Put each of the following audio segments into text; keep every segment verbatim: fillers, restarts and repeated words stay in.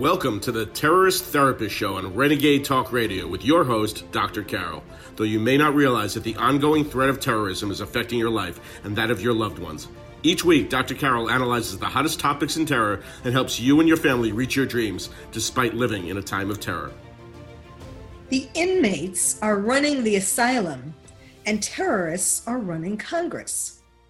Welcome to the Terrorist Therapist Show on Renegade Talk Radio with your host, Doctor Carol. Though you may not realize that the ongoing threat of terrorism is affecting your life and that of your loved ones. Each week, Doctor Carol analyzes the hottest topics in terror and helps you and your family reach your dreams despite living in a time of terror. The inmates are running the asylum and terrorists are running Congress.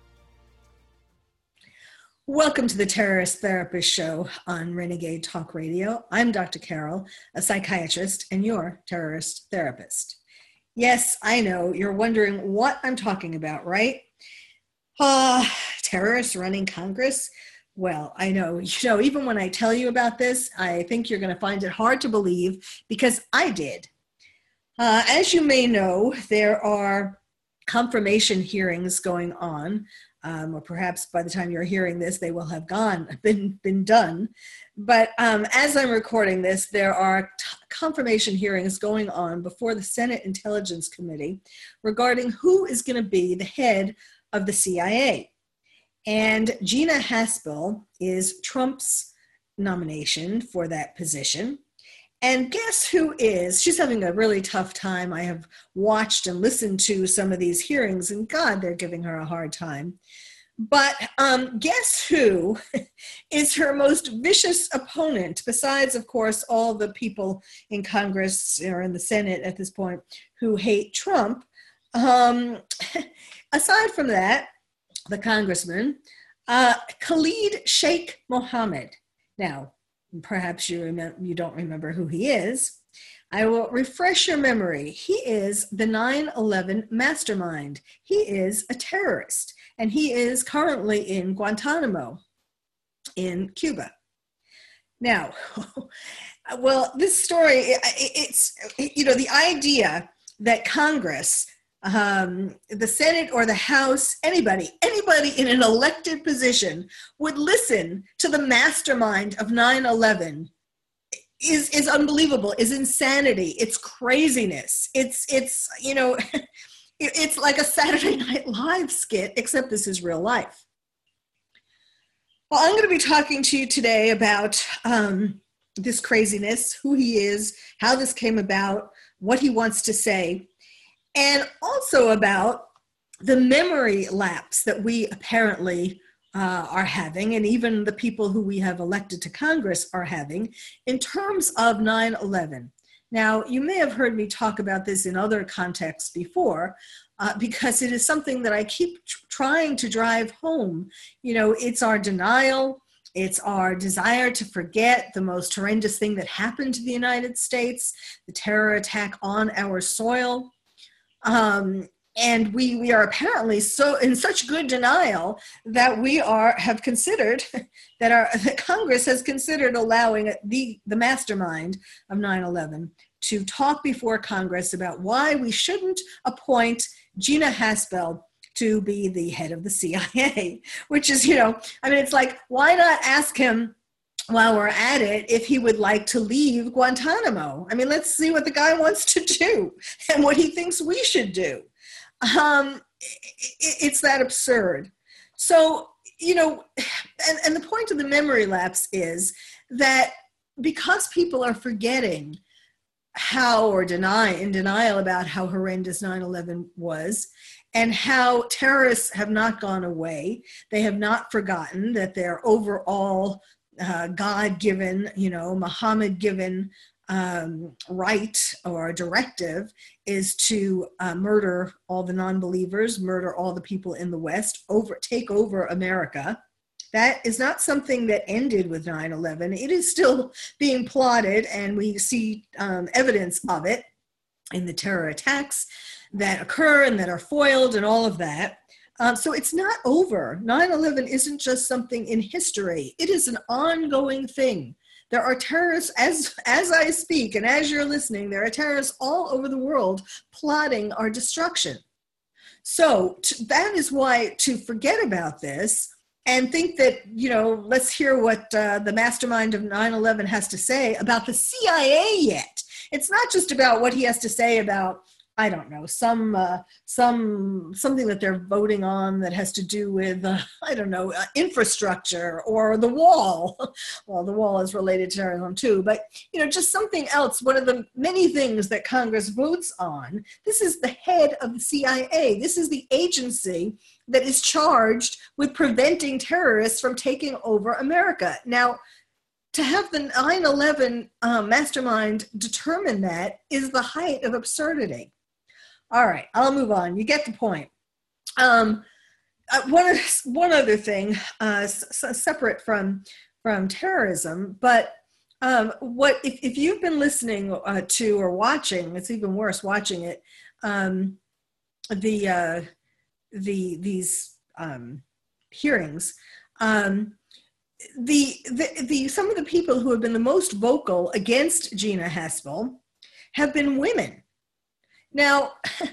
Welcome to the Terrorist Therapist Show on Renegade Talk Radio. I'm Doctor Carol, a psychiatrist and your terrorist therapist. Yes, I know you're wondering what I'm talking about, right? Uh, terrorists running Congress? Well, I know, you know, even when I tell you about this, I think you're going to find it hard to believe because I did. Uh, as you may know, there are confirmation hearings going on. Um, or perhaps by the time you're hearing this, they will have gone, been, been done. But um, as I'm recording this, there are t- confirmation hearings going on before the Senate Intelligence Committee regarding who is going to be the head of the C I A. And Gina Haspel is Trump's nomination for that position. And guess who is? She's having a really tough time. I have watched and listened to some of these hearings, and God, they're giving her a hard time. But um, guess who is her most vicious opponent, besides, of course, all the people in Congress or in the Senate at this point who hate Trump? Um, aside from that, the congressman, uh, Khalid Sheikh Mohammed. Now, perhaps you remember, you don't remember who he is. I will refresh your memory. He is the nine eleven mastermind. He is a terrorist, and he is currently in Guantanamo in Cuba. Now, well, this story, it's, you know, the idea that Congress, um, the Senate or the House, anybody, anybody in an elected position would listen to the mastermind of nine eleven is, is unbelievable, is insanity. It's craziness. It's, it's, you know, it's like a Saturday Night Live skit, except this is real life. Well, I'm going to be talking to you today about um, this craziness, who he is, how this came about, what he wants to say, and also about the memory lapse that we apparently uh, are having, and even the people who we have elected to Congress are having, in terms of nine eleven. Now, you may have heard me talk about this in other contexts before, uh, because it is something that I keep tr- trying to drive home. You know, it's our denial, it's our desire to forget the most horrendous thing that happened to the United States, the terror attack on our soil. Um, and we we are apparently so in such good denial that we are have considered that our that Congress has considered allowing the the mastermind of nine eleven to talk before Congress about why we shouldn't appoint Gina Haspel to be the head of the C I A, which is, you know, I mean, it's like, why not ask him while we're at it if he would like to leave Guantanamo? I mean, let's see what the guy wants to do and what he thinks we should do. Um, it, it's that absurd. So, you know, and, and the point of the memory lapse is that because people are forgetting how, or deny, in denial about how horrendous nine eleven was, and how terrorists have not gone away, they have not forgotten that their overall uh, God-given, you know, Muhammad-given um, right or directive is to uh, murder all the non-believers, murder all the people in the West, over take over America. That is not something that ended with nine eleven. It is still being plotted, and we see um, evidence of it in the terror attacks that occur and that are foiled and all of that. Um, so it's not over. nine eleven isn't just something in history. It is an ongoing thing. There are terrorists, as, as I speak and as you're listening, there are terrorists all over the world plotting our destruction. So to, that is why to forget about this and think that, you know, let's hear what uh, the mastermind of nine eleven has to say about the C I A yet. It's not just about what he has to say about I don't know, some uh, some something that they're voting on that has to do with, uh, I don't know, uh, infrastructure or the wall. Well, the wall is related to terrorism too, but, you know, just something else. One of the many things that Congress votes on, this is the head of the C I A. This is the agency that is charged with preventing terrorists from taking over America. Now, to have the nine eleven uh, mastermind determine that is the height of absurdity. All right, I'll move on. You get the point. Um, uh, one, one other thing, uh, s- separate from, from terrorism, but um, what if, if you've been listening uh, to or watching, it's even worse watching it, um, the, uh, the these um, hearings, um, the, the, the some of the people who have been the most vocal against Gina Haspel have been women. Now,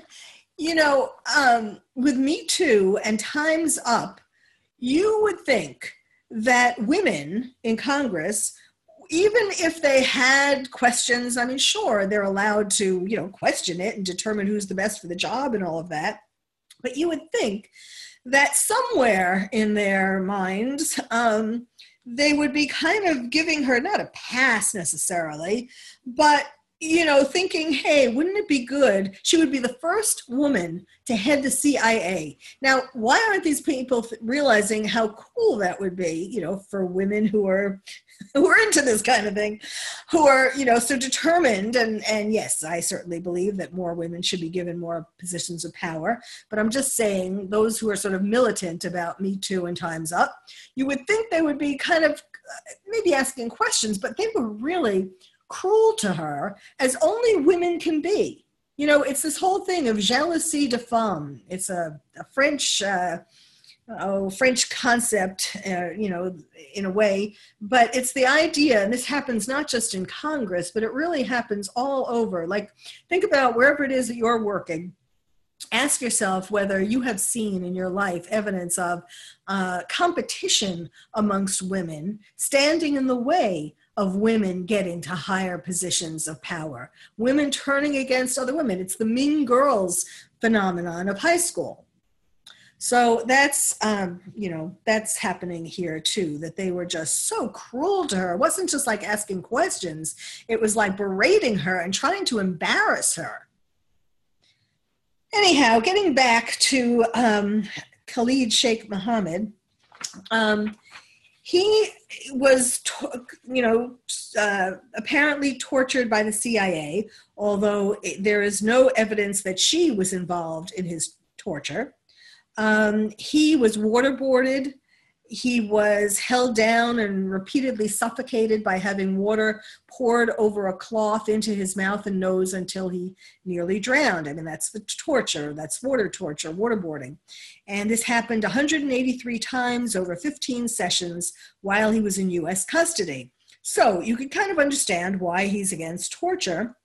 you know, um, with Me Too and Time's Up, you would think that women in Congress, even if they had questions, I mean, sure, they're allowed to, you know, question it and determine who's the best for the job and all of that. But you would think that somewhere in their minds, um, they would be kind of giving her not a pass necessarily, but you know, thinking, hey, wouldn't it be good? She would be the first woman to head the C I A. Now, why aren't these people realizing how cool that would be, you know, for women who are who are into this kind of thing, who are, you know, so determined. And, and yes, I certainly believe that more women should be given more positions of power. But I'm just saying, those who are sort of militant about Me Too and Time's Up, you would think they would be kind of maybe asking questions, but they were really cruel to her, as only women can be. You know, it's this whole thing of jalousie de femme. It's a, a French, uh, oh, French concept, uh, you know, in a way, but it's the idea, and this happens not just in Congress, but it really happens all over. Like, think about wherever it is that you're working. Ask yourself whether you have seen in your life evidence of uh, competition amongst women standing in the way of women getting to higher positions of power, women turning against other women. It's the mean girls phenomenon of high school. So that's, um, you know, that's happening here too, that they were just so cruel to her. It wasn't just like asking questions. It was like berating her and trying to embarrass her. Anyhow, getting back to um, Khalid Sheikh Mohammed, um, he was, you know, uh, apparently tortured by the C I A, although it, there is no evidence that she was involved in his torture. Um, he was waterboarded. He was held down and repeatedly suffocated by having water poured over a cloth into his mouth and nose until he nearly drowned. I mean, that's the torture. That's water torture, waterboarding. And this happened one hundred eighty-three times over fifteen sessions while he was in U S custody. So you can kind of understand why he's against torture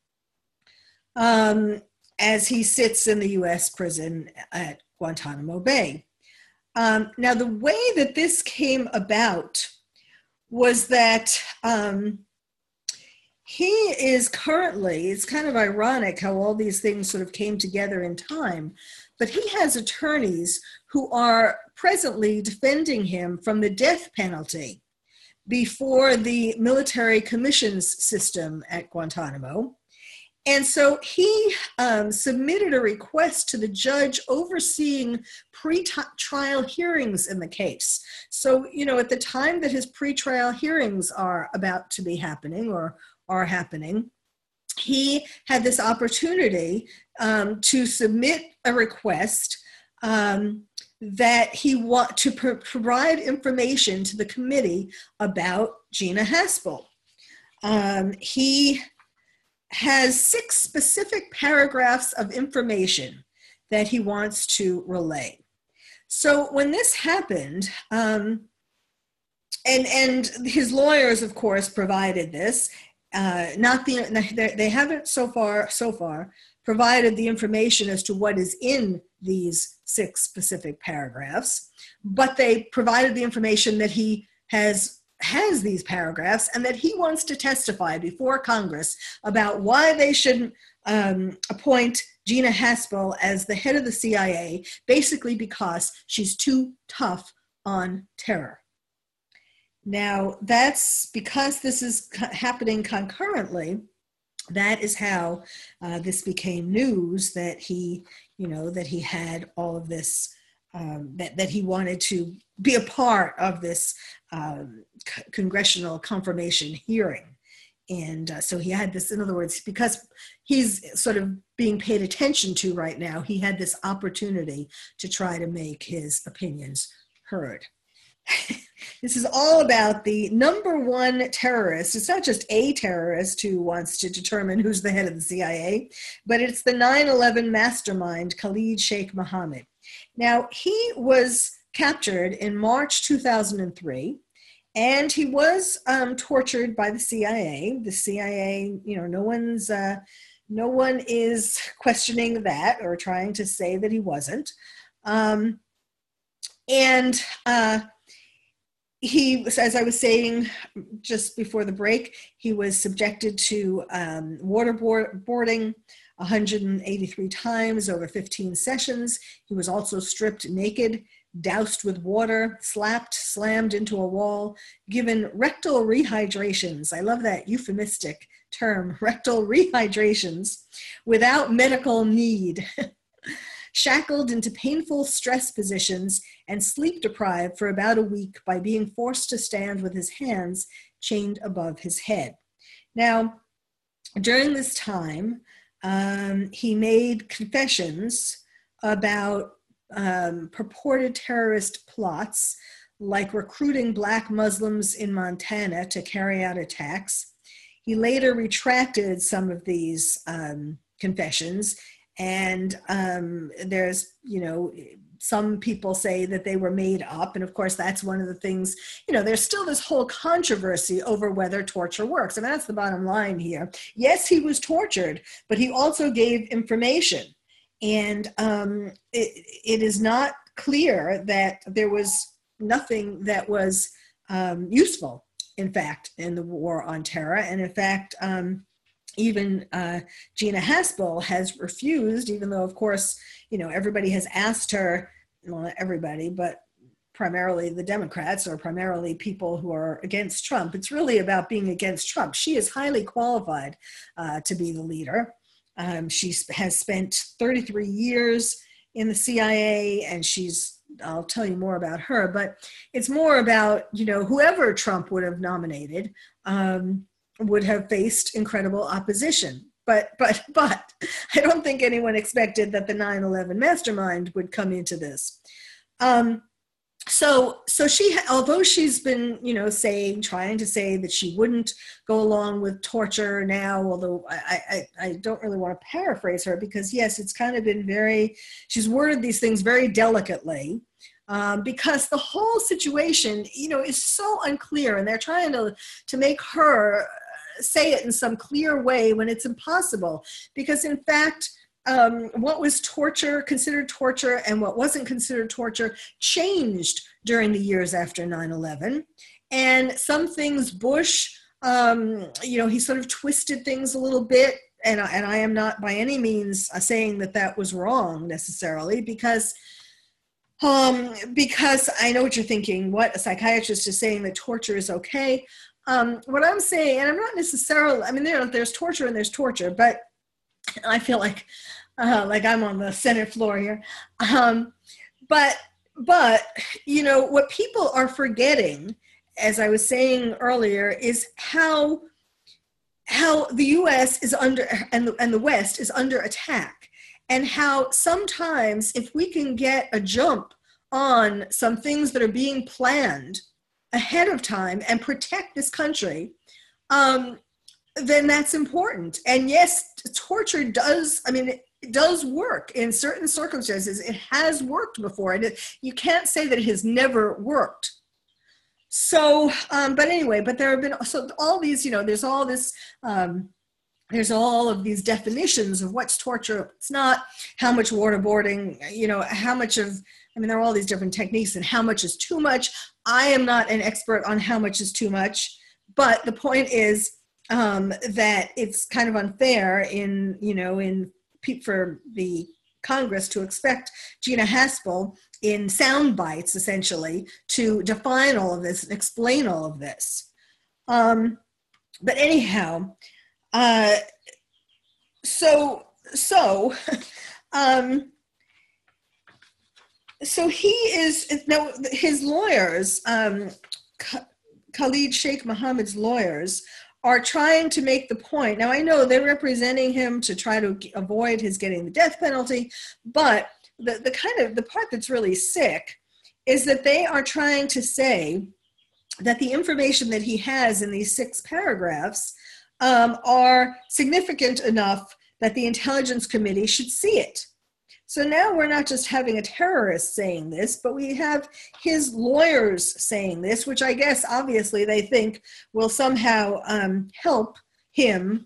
um, as he sits in the U S prison at Guantanamo Bay. Um, now, the way that this came about was that um, he is currently, it's kind of ironic how all these things sort of came together in time, but he has attorneys who are presently defending him from the death penalty before the military commissions system at Guantanamo. And so he um, submitted a request to the judge overseeing pre-trial hearings in the case. So, you know, at the time that his pre-trial hearings are about to be happening or are happening, he had this opportunity um, to submit a request um, that he want to pr- provide information to the committee about Gina Haspel. Um, he has six specific paragraphs of information that he wants to relay. So when this happened, um, and, and his lawyers, of course, provided this, uh, not the, they haven't so far, so far provided the information as to what is in these six specific paragraphs, but they provided the information that he has has these paragraphs and that he wants to testify before Congress about why they shouldn't um, appoint Gina Haspel as the head of the C I A, basically because she's too tough on terror. Now, that's because this is happening concurrently. That is how uh, this became news, that he, you know, that he had all of this, um, that, that he wanted to be a part of this um, c- congressional confirmation hearing. And uh, so he had this, in other words, because he's sort of being paid attention to right now, he had this opportunity to try to make his opinions heard. This is all about the number one terrorist. It's not just a terrorist who wants to determine who's the head of the C I A, but it's the nine eleven mastermind, Khalid Sheikh Mohammed. Now, he was captured in March two thousand three, and he was um, tortured by the C I A. The C I A, you know, no one's, uh, no one is questioning that or trying to say that he wasn't. Um, and uh, He, as I was saying just before the break, he was subjected to um, waterboarding one hundred eighty-three times over fifteen sessions. He was also stripped naked, doused with water, slapped, slammed into a wall, given rectal rehydrations. I love that euphemistic term, rectal rehydrations, without medical need. Shackled into painful stress positions and sleep deprived for about a week by being forced to stand with his hands chained above his head. Now, during this time, um, he made confessions about um, purported terrorist plots, like recruiting Black Muslims in Montana to carry out attacks. He later retracted some of these um, confessions. And um, there's, you know, some people say that they were made up. And of course, that's one of the things, you know, there's still this whole controversy over whether torture works. And that's the bottom line here. Yes, he was tortured, but he also gave information. And um, it, it is not clear that there was nothing that was um, useful, in fact, in the war on terror. And in fact, um, Even uh, Gina Haspel has refused, even though, of course, you know, everybody has asked her, well, not everybody, but primarily the Democrats or primarily people who are against Trump. It's really about being against Trump. She is highly qualified uh, to be the leader. Um, she has spent thirty-three years in the C I A, and she's, I'll tell you more about her, but it's more about, you know, whoever Trump would have nominated, um, would have faced incredible opposition. But but but I don't think anyone expected that the nine eleven mastermind would come into this. Um, so so she, although she's been, you know, saying, trying to say that she wouldn't go along with torture now, although I, I, I don't really want to paraphrase her, because yes, it's kind of been very, she's worded these things very delicately. Um, because the whole situation, you know, is so unclear, and they're trying to, to make her say it in some clear way when it's impossible. Because in fact, um, what was torture, considered torture, and what wasn't considered torture changed during the years after nine eleven. And some things Bush, um, you know, he sort of twisted things a little bit. And, and I am not by any means saying that that was wrong necessarily, because Um, because I know what you're thinking. What, a psychiatrist is saying that torture is okay. Um, what I'm saying, and I'm not necessarily, I mean, there, there's torture and there's torture, but I feel like, uh, like I'm on the Senate floor here. Um, but, but, you know, what people are forgetting, as I was saying earlier, is how, how the U S is under, and the, and the West is under attack. And how sometimes if we can get a jump on some things that are being planned ahead of time and protect this country, um, then that's important. And yes, torture does, I mean, it does work in certain circumstances. It has worked before. And it, you can't say that it has never worked. So, um, but anyway, but there have been, so all these, you know, there's all this, um, there's all of these definitions of what's torture, what's not, how much waterboarding, you know, how much of, I mean, there are all these different techniques and how much is too much. I am not an expert on how much is too much, but the point is um, that it's kind of unfair in, you know, in for the Congress to expect Gina Haspel in sound bites, essentially, to define all of this and explain all of this. Um, but anyhow, uh, so so um, so he is now his lawyers, um, Khalid Sheikh Mohammed's lawyers, are trying to make the point. Now, I know they're representing him to try to avoid his getting the death penalty, but the, the kind of the part that's really sick is that they are trying to say that the information that he has in these six paragraphs um, are significant enough that the Intelligence Committee should see it. So now we're not just having a terrorist saying this, but we have his lawyers saying this, which I guess obviously they think will somehow um, help him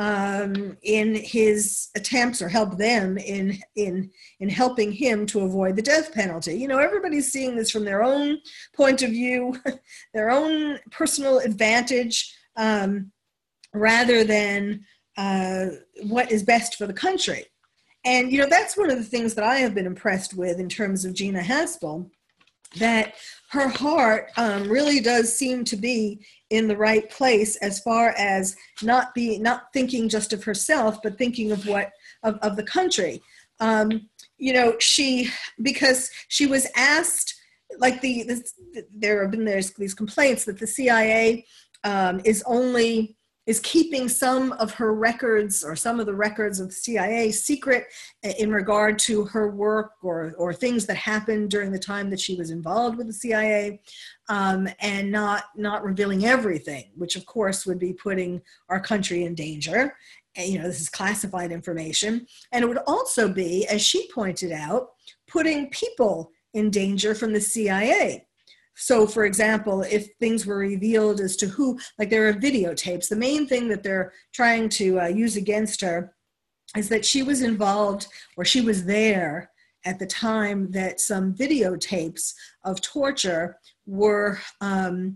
um, in his attempts, or help them in, in, in helping him to avoid the death penalty. You know, everybody's seeing this from their own point of view, their own personal advantage, um, rather than uh, what is best for the country. And, you know, that's one of the things that I have been impressed with in terms of Gina Haspel, that her heart um, really does seem to be in the right place as far as not be not thinking just of herself, but thinking of what of, of the country. Um, you know, she because she was asked, like the this, there have been there's these complaints that the C I A um, is only. is keeping some of her records, or some of the records of the C I A, secret in regard to her work, or, or things that happened during the time that she was involved with the C I A, um, and not, not revealing everything, which of course would be putting our country in danger. And, you know, this is classified information. And it would also be, as she pointed out, putting people in danger from the C I A. So, for example, if things were revealed as to who, like there are videotapes, the main thing that they're trying to uh, use against her is that she was involved, or she was there at the time that some videotapes of torture were um,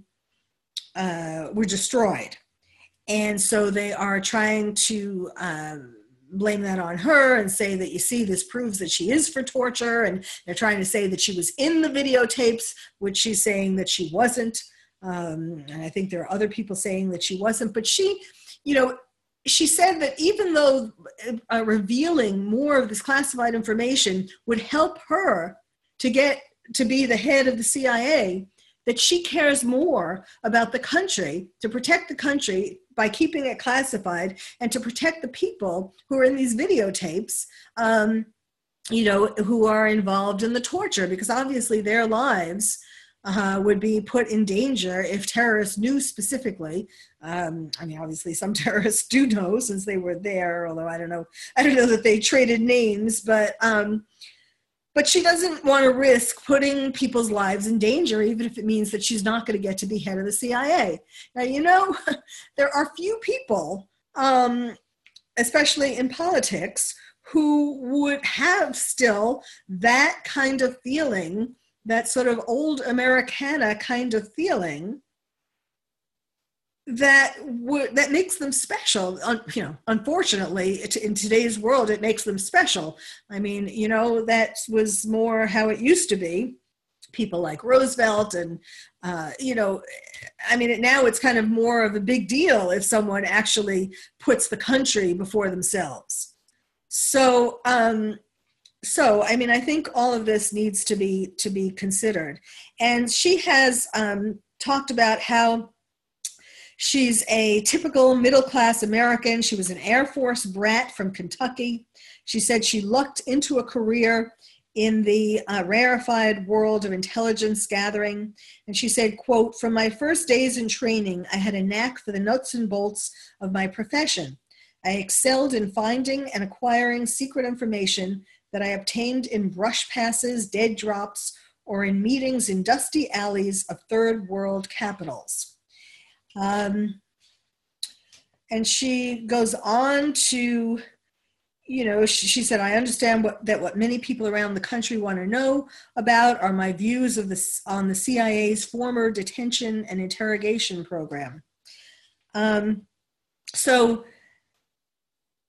uh, were destroyed. And so they are trying to um, blame that on her and say that, you see, this proves that she is for torture, and they're trying to say that she was in the videotapes, which she's saying that she wasn't. Um, and I think there are other people saying that she wasn't, but she, you know, she said that even though uh, revealing more of this classified information would help her to get to be the head of the C I A, that she cares more about the country, to protect the country by keeping it classified, and to protect the people who are in these videotapes, um, you know, who are involved in the torture, because obviously their lives uh, would be put in danger if terrorists knew specifically. Um, I mean, obviously some terrorists do know, since they were there, although I don't know, I don't know that they traded names, but um, But she doesn't want to risk putting people's lives in danger, even if it means that she's not going to get to be head of the C I A. Now, you know, there are few people, um, especially in politics, who would have still that kind of feeling, that sort of old Americana kind of feeling, that would that makes them special. You know, unfortunately, in today's world, it makes them special. I mean, you know, that was more how it used to be. People like Roosevelt, and uh, you know, I mean, now it's kind of more of a big deal if someone actually puts the country before themselves. So, um, so I mean, I think all of this needs to be to be considered. And she has um, talked about how she's a typical middle-class American. She was an Air Force brat from Kentucky. She said she lucked into a career in the uh, rarefied world of intelligence gathering. And she said, quote, "From my first days in training, I had a knack for the nuts and bolts of my profession. I excelled in finding and acquiring secret information that I obtained in brush passes, dead drops, or in meetings in dusty alleys of third world capitals." Um, and she goes on to, you know, she, she said, "I understand what, that what many people around the country want to know about are my views of this on the C I A's former detention and interrogation program." Um, so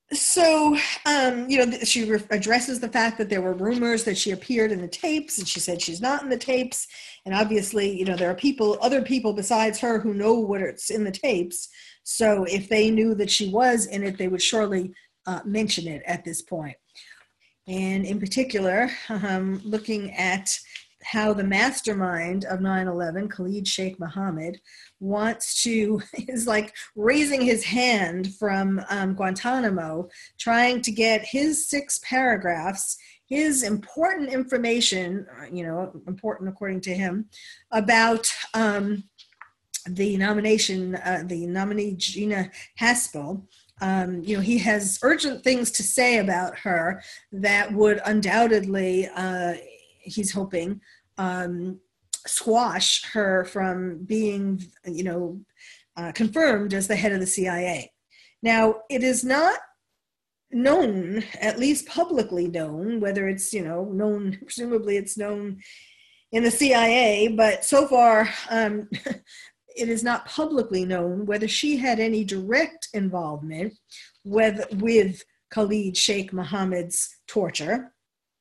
So, um, you know, she re- addresses the fact that there were rumors that she appeared in the tapes, and she said she's not in the tapes. And obviously, you know, there are people, other people besides her who know what's in the tapes. So if they knew that she was in it, they would surely uh, mention it at this point. And in particular, um, looking at how the mastermind of nine eleven, Khalid Sheikh Mohammed, wants to, is like raising his hand from um, Guantanamo, trying to get his six paragraphs, his important information, you know, important according to him, about um, the nomination, uh, the nominee Gina Haspel. Um, you know, he has urgent things to say about her that would undoubtedly, uh, he's hoping, um, squash her from being, you know, uh, confirmed as the head of the C I A. Now, it is not known, at least publicly known, whether it's, you know, known, presumably it's known in the C I A, but so far, um, it is not publicly known whether she had any direct involvement with, with Khalid Sheikh Mohammed's torture,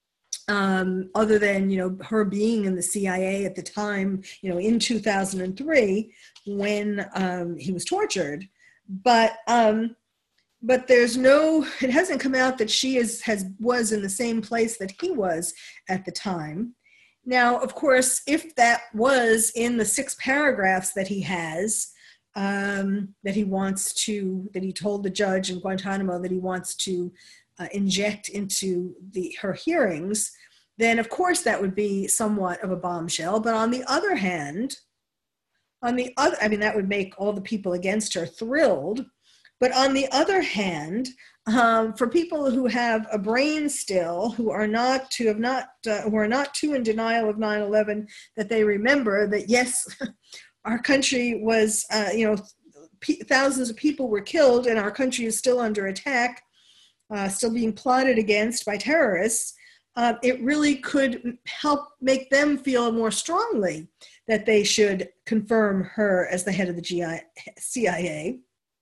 um, other than, you know, her being in the C I A at the time, you know, in two thousand three when um, he was tortured. But um, but there's no, it hasn't come out that she is has was in the same place that he was at the time. Now, of course, if that was in the six paragraphs that he has, um, that he wants to, that he told the judge in Guantanamo that he wants to uh, inject into the her hearings, then of course that would be somewhat of a bombshell. But on the other hand, on the other, I mean, that would make all the people against her thrilled. But on the other hand, um, for people who have a brain still, who are not to have not uh, who are not too in denial of nine eleven, that they remember that yes, our country was uh, you know p- thousands of people were killed, and our country is still under attack, uh, still being plotted against by terrorists. Uh, it really could help make them feel more strongly that they should confirm her as the head of the G I- C I A.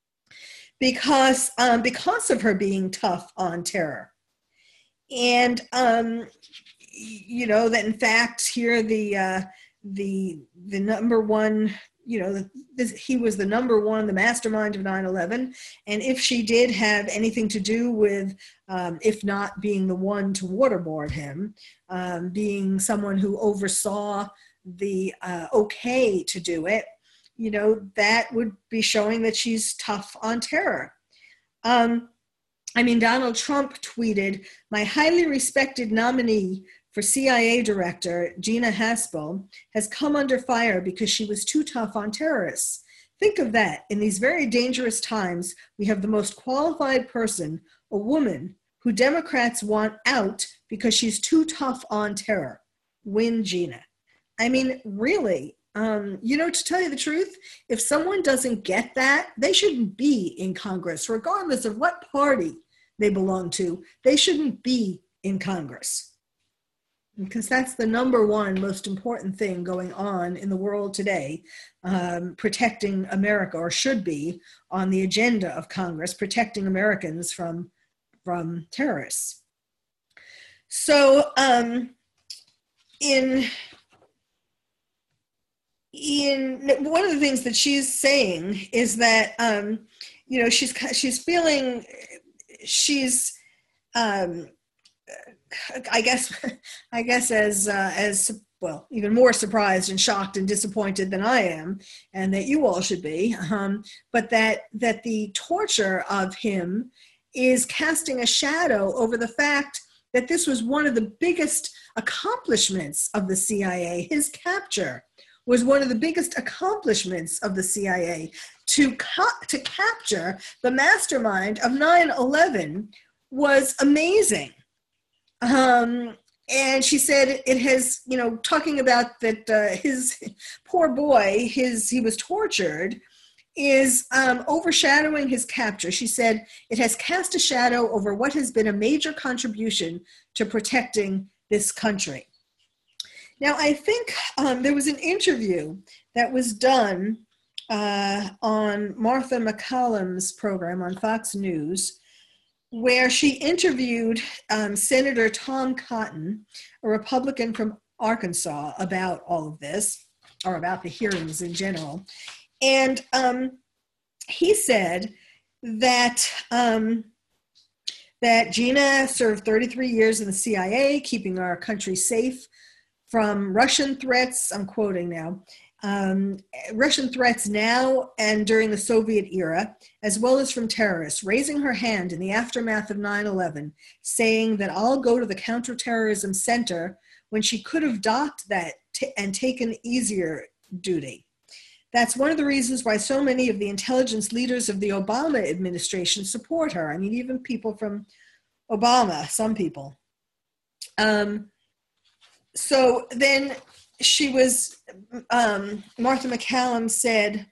Because um, because of her being tough on terror, and um, you know that in fact here the uh, the the number one, you know this, he was the number one, the mastermind of nine eleven, and if she did have anything to do with, um, if not being the one to waterboard him, um, being someone who oversaw the uh, okay to do it, you know, that would be showing that she's tough on terror. Um, I mean, Donald Trump tweeted, "My highly respected nominee for C I A director, Gina Haspel, has come under fire because she was too tough on terrorists. Think of that. In these very dangerous times, we have the most qualified person, a woman, who Democrats want out because she's too tough on terror. Win Gina." I mean, really, um, you know, to tell you the truth, if someone doesn't get that, they shouldn't be in Congress, regardless of what party they belong to. They shouldn't be in Congress, because that's the number one most important thing going on in the world today, um, protecting America, or should be on the agenda of Congress, protecting Americans from, from terrorists. So um, in... In one of the things that she's saying is that, um, you know, she's she's feeling, she's, um, I guess, I guess as uh, as well, even more surprised and shocked and disappointed than I am, and that you all should be. Um, but that that the torture of him is casting a shadow over the fact that this was one of the biggest accomplishments of the C I A. His capture was one of the biggest accomplishments of the C I A. To, ca- to capture the mastermind of nine eleven was amazing. Um, and she said it has, you know, talking about that uh, his poor boy, his he was tortured, is um, overshadowing his capture. She said it has cast a shadow over what has been a major contribution to protecting this country. Now, I think um, there was an interview that was done uh, on Martha MacCallum's program on Fox News where she interviewed um, Senator Tom Cotton, a Republican from Arkansas, about all of this, or about the hearings in general. And um, he said that um, that Gina served thirty-three years in the C I A, keeping our country safe from Russian threats, I'm quoting now, um, Russian threats now and during the Soviet era, as well as from terrorists, raising her hand in the aftermath of nine eleven, saying that I'll go to the counterterrorism center when she could have docked that t- and taken easier duty. That's one of the reasons why so many of the intelligence leaders of the Obama administration support her. I mean, even people from Obama, some people. Um, so then she was, um, Martha MacCallum said,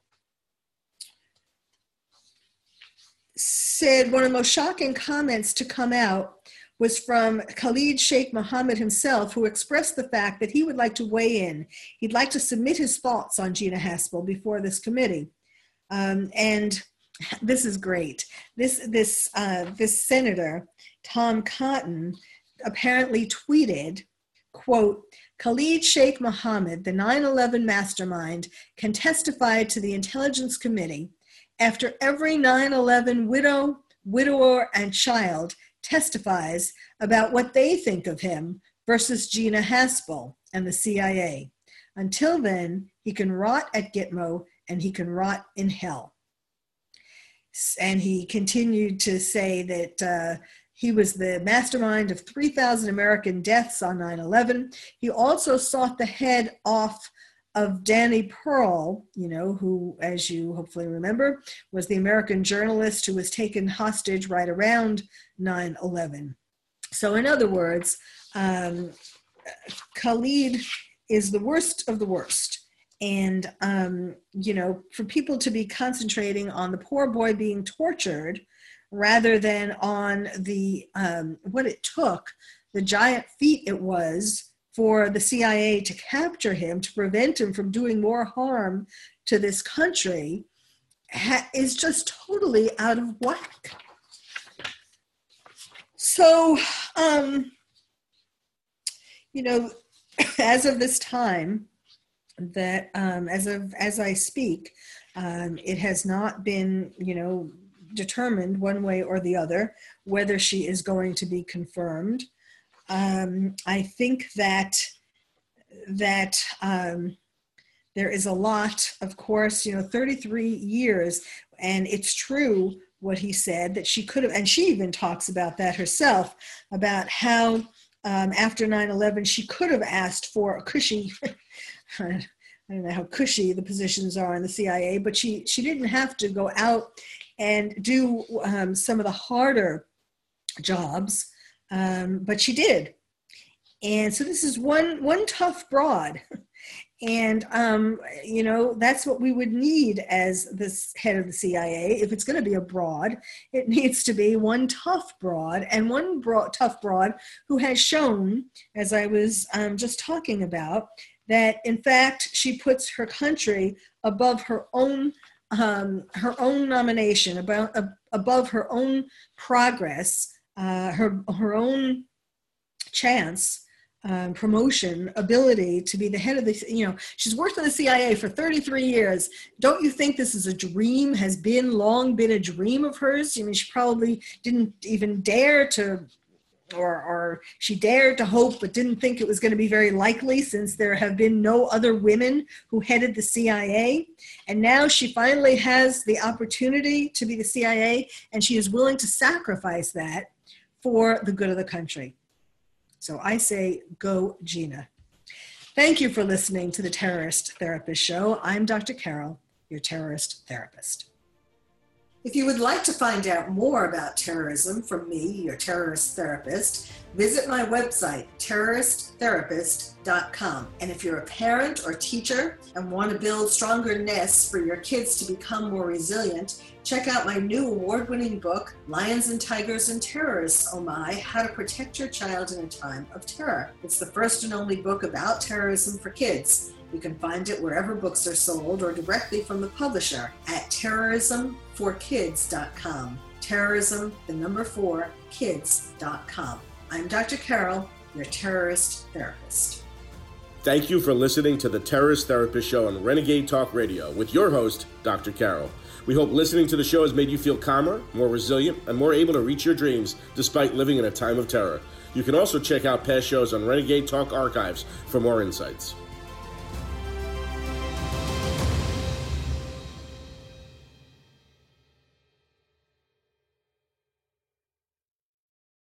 said one of the most shocking comments to come out was from Khalid Sheikh Mohammed himself, who expressed the fact that he would like to weigh in. He'd like to submit his thoughts on Gina Haspel before this committee. Um, and this is great. This, this, uh, this senator, Tom Cotton, apparently tweeted, quote, Khalid Sheikh Mohammed, the nine eleven mastermind, can testify to the Intelligence Committee after every nine eleven widow, widower, and child testifies about what they think of him versus Gina Haspel and the C I A. Until then, he can rot at Gitmo and he can rot in hell. And he continued to say that uh, he was the mastermind of three thousand American deaths on nine eleven. He also sought the head off of Danny Pearl, you know, who, as you hopefully remember, was the American journalist who was taken hostage right around nine eleven. So in other words, um, Khalid is the worst of the worst. And, um, you know, for people to be concentrating on the poor boy being tortured rather than on the um, what it took, the giant feat it was for the C I A to capture him, to prevent him from doing more harm to this country, ha- is just totally out of whack. So, um, you know, as of this time, that um, as of as I speak, um, it has not been, you know, determined one way or the other whether she is going to be confirmed. Um, I think that that um, there is a lot, of course, you know, thirty-three years, and it's true what he said, that she could have, and she even talks about that herself, about how um, after nine eleven she could have asked for a cushy, I don't know how cushy the positions are in the C I A, but she, she didn't have to go out and do um, some of the harder jobs. Um, but she did. And so this is one one tough broad. And, um, you know, that's what we would need as this head of the C I A. If it's going to be a broad, it needs to be one tough broad, and one broad, tough broad who has shown, as I was um, just talking about, that in fact she puts her country above her own um, her own nomination, about, uh, above her own progress, Uh, her her own chance, um, promotion, ability to be the head of the, you know, she's worked in the C I A for thirty-three years. Don't you think this is a dream, has been long been a dream of hers? I mean, she probably didn't even dare to, or, or she dared to hope, but didn't think it was going to be very likely, since there have been no other women who headed the C I A. And now she finally has the opportunity to be the C I A, and she is willing to sacrifice that for the good of the country. So I say, go Gina. Thank you for listening to the Terrorist Therapist Show. I'm Doctor Carol, your terrorist therapist. If you would like to find out more about terrorism from me, your terrorist therapist, visit my website, terrorist therapist dot com. And if you're a parent or teacher and want to build stronger nests for your kids to become more resilient, check out my new award-winning book, Lions and Tigers and Terrorists, Oh My, How to Protect Your Child in a Time of Terror. It's the first and only book about terrorism for kids. You can find it wherever books are sold or directly from the publisher at terrorism for kids dot com. terrorism, the number four, kids dot com. I'm Doctor Carol, your terrorist therapist. Thank you for listening to the Terrorist Therapist Show on Renegade Talk Radio with your host, Doctor Carol. We hope listening to the show has made you feel calmer, more resilient, and more able to reach your dreams despite living in a time of terror. You can also check out past shows on Renegade Talk Archives for more insights.